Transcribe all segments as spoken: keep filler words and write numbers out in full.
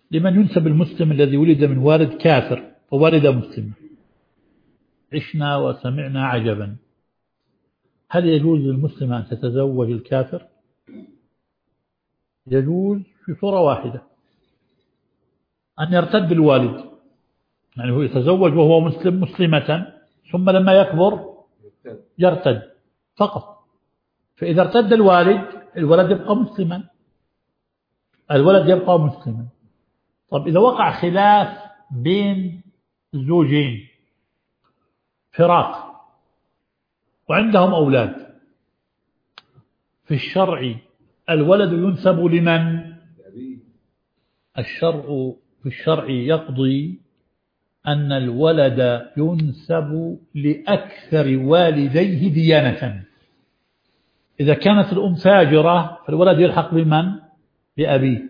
لمن ينسب المسلم الذي ولد من والد كافر ووالد مسلم. عشنا وسمعنا عجبا. هل يجوز للمسلم أن تتزوج الكافر؟ يجوز في صورة واحدة، أن يرتد الوالد، يعني هو يتزوج وهو مسلم مسلمة ثم لما يكبر يرتد فقط. فإذا ارتد الوالد الولد يبقى مسلما، الولد يبقى مسلما. طب إذا وقع خلاف بين الزوجين، فراق، وعندهم أولاد، في الشرع الولد ينسب لمن؟ الشرع في الشرع يقضي أن الولد ينسب لأكثر والديه ديانة. إذا كانت الأم فاجرة فالولد يلحق بمن؟ بأبيه.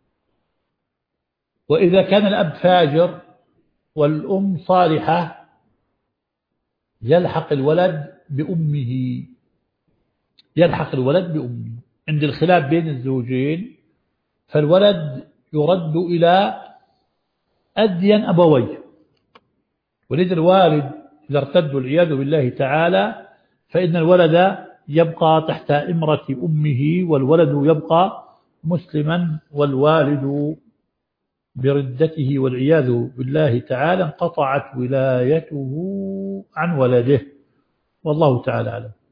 وإذا كان الأب فاجر والأم صالحة يلحق الولد بأمه، يلحق الولد بأمه. عند الخلاف بين الزوجين فالولد يرد إلى أدين أبويه، ولذا الوالد إذا ارتدوا العياذ بالله تعالى فإن الولد يبقى تحت إمرة أمه، والولد يبقى مسلما، والوالد بردته والعياذ بالله تعالى انقطعت ولايته عن ولده، والله تعالى أعلم.